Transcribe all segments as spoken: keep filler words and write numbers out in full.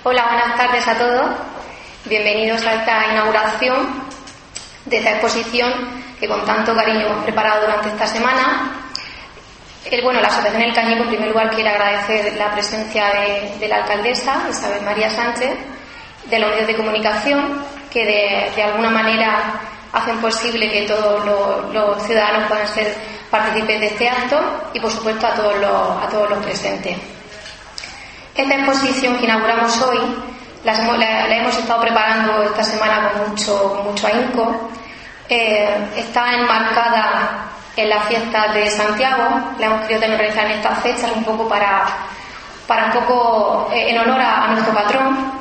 Hola, buenas tardes a todos. Bienvenidos a esta inauguración de esta exposición que con tanto cariño hemos preparado durante esta semana. El, bueno, la Asociación El Cañico, en primer lugar, quiere agradecer la presencia de, de la alcaldesa, Isabel María Sánchez, de los medios de comunicación, que de, de alguna manera hacen posible que todos los, los ciudadanos puedan ser partícipes de este acto, y por supuesto a todos los, a todos los presentes. Esta exposición que inauguramos hoy la, la, la hemos estado preparando esta semana con mucho, con mucho ahínco. Eh, está enmarcada en las fiestas de Santiago. La hemos querido también realizar en estas fechas un poco para, para un poco eh, en honor a, a nuestro patrón.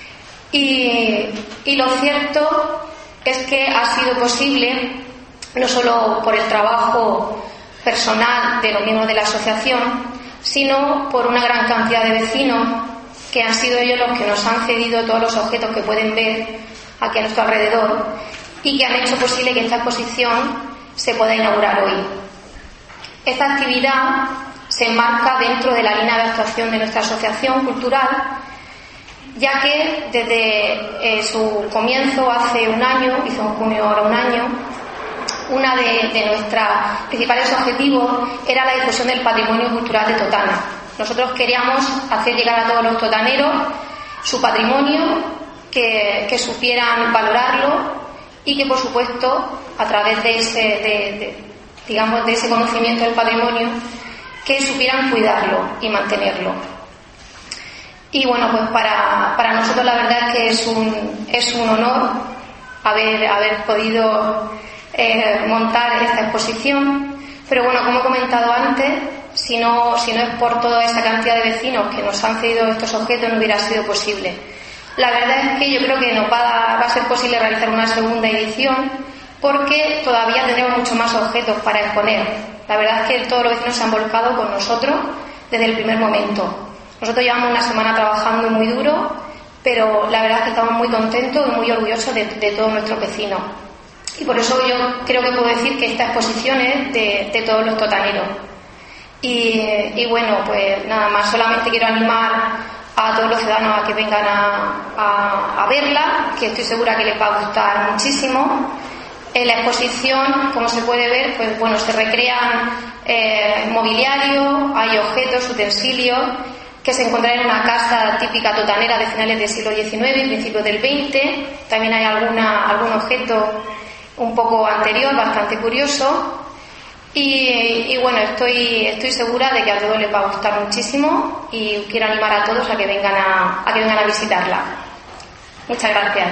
Y, y lo cierto es que ha sido posible no solo por el trabajo personal de los miembros de la asociación, sino por una gran cantidad de vecinos que han sido ellos los que nos han cedido todos los objetos que pueden ver aquí a nuestro alrededor y que han hecho posible que esta exposición se pueda inaugurar hoy. Esta actividad se enmarca dentro de la línea de actuación de nuestra asociación cultural, ya que desde eh, su comienzo hace un año, hizo en junio ahora un año, una de, de nuestros principales objetivos era la difusión del patrimonio cultural de Totana. Nosotros queríamos hacer llegar a todos los totaneros su patrimonio, que, que supieran valorarlo y que, por supuesto, a través de ese, de, de, digamos, de ese conocimiento del patrimonio, que supieran cuidarlo y mantenerlo. Y bueno, pues para, para nosotros la verdad es que es un, es un honor haber, haber podido eh, montar esta exposición, pero bueno, como he comentado antes, si no, si no es por toda esa cantidad de vecinos que nos han cedido estos objetos, no hubiera sido posible. La verdad es que yo creo que nos va a, va a ser posible realizar una segunda edición, porque todavía tenemos muchos más objetos para exponer. La verdad es que todos los vecinos se han volcado con nosotros desde el primer momento. Nosotros llevamos una semana trabajando muy duro, pero la verdad es que estamos muy contentos y muy orgullosos de, de todos nuestros vecinos. Y por eso yo creo que puedo decir que esta exposición es de, de todos los totaneros. Y, y bueno, pues nada más, solamente quiero animar a todos los ciudadanos a que vengan a, a, a verla, que estoy segura que les va a gustar muchísimo. En la exposición, como se puede ver, pues bueno, se recrean eh, mobiliario, hay objetos, utensilios que se encontrarán en una casa típica totanera de finales del siglo diecinueve y principios del veinte. También hay alguna, algún objeto un poco anterior, bastante curioso. Y, y bueno, estoy, estoy segura de que a todos les va a gustar muchísimo y quiero animar a todos a que vengan a, a, que vengan a visitarla. Muchas gracias.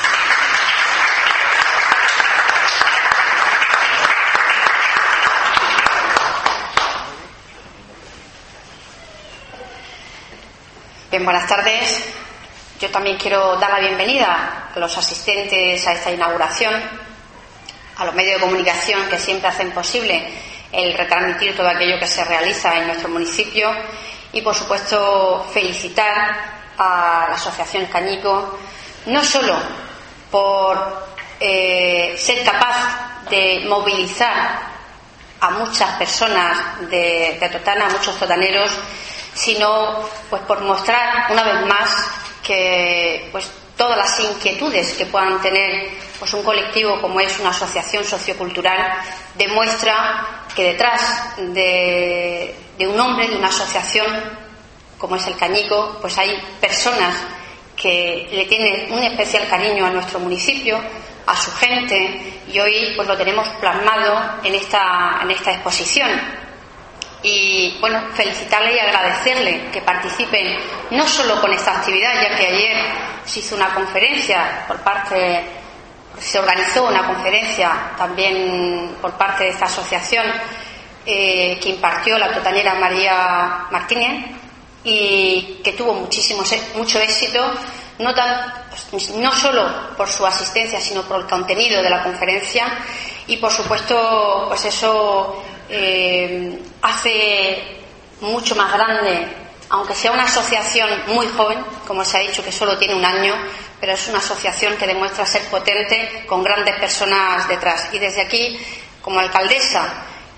Bien, buenas tardes. Yo también quiero dar la bienvenida a los asistentes a esta inauguración, a los medios de comunicación que siempre hacen posible el retransmitir todo aquello que se realiza en nuestro municipio y, por supuesto, felicitar a la Asociación Cañico, no solo por eh, ser capaz de movilizar a muchas personas de, de Totana, a muchos totaneros, sino pues por mostrar una vez más que pues todas las inquietudes que puedan tener pues un colectivo como es una asociación sociocultural demuestra que detrás de, de un hombre, de una asociación como es el Cañico, pues hay personas que le tienen un especial cariño a nuestro municipio, a su gente, y hoy pues lo tenemos plasmado en esta, en esta exposición. Y bueno, felicitarle y agradecerle que participen no solo con esta actividad, ya que ayer se hizo una conferencia por parte, se organizó una conferencia también por parte de esta asociación eh, que impartió la totanera María Martínez y que tuvo muchísimo, mucho éxito, no, tan, pues, no solo por su asistencia, sino por el contenido de la conferencia y por supuesto pues eso Eh, hace mucho más grande, aunque sea una asociación muy joven, como se ha dicho que solo tiene un año, pero es una asociación que demuestra ser potente con grandes personas detrás. Y desde aquí, como alcaldesa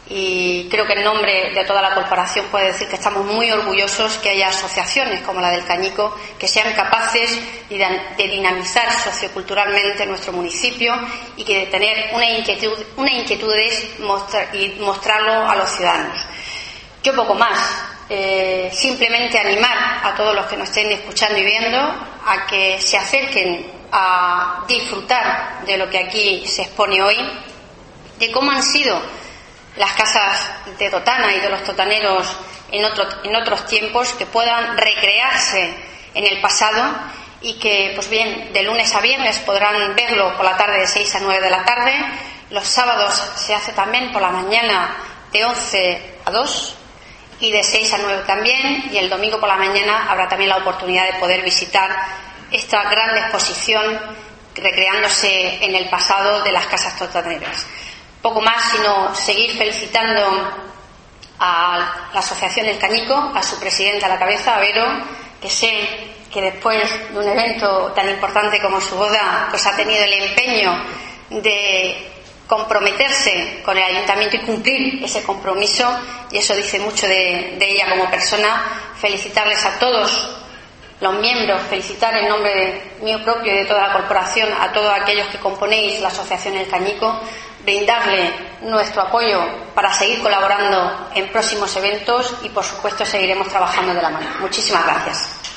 y creo que en nombre de toda la corporación puedo decir que estamos muy orgullosos que haya asociaciones como la del Cañico que sean capaces de dinamizar socioculturalmente nuestro municipio y que de tener una inquietud, una inquietud es mostrar, y mostrarlo a los ciudadanos. Yo poco más. Eh, simplemente animar a todos los que nos estén escuchando y viendo a que se acerquen a disfrutar de lo que aquí se expone hoy, de cómo han sido las casas de Totana y de los totaneros en, otro, en otros tiempos, que puedan recrearse en el pasado y que, pues bien, de lunes a viernes podrán verlo por la tarde de seis a nueve de la tarde. Los sábados se hace también por la mañana de once a dos y de seis a nueve también, y el domingo por la mañana habrá también la oportunidad de poder visitar esta gran exposición recreándose en el pasado de las casas totaneras. Poco más, sino seguir felicitando a la Asociación El Cañico, a su presidenta a la cabeza, a Vero, que sé que después de un evento tan importante como su boda, pues ha tenido el empeño de comprometerse con el ayuntamiento y cumplir ese compromiso, y eso dice mucho de, de ella como persona. Felicitarles a todos los miembros, felicitar en nombre de, mío propio y de toda la corporación a todos aquellos que componéis la Asociación El Cañico, brindarle nuestro apoyo para seguir colaborando en próximos eventos y, por supuesto, seguiremos trabajando de la mano. Muchísimas gracias.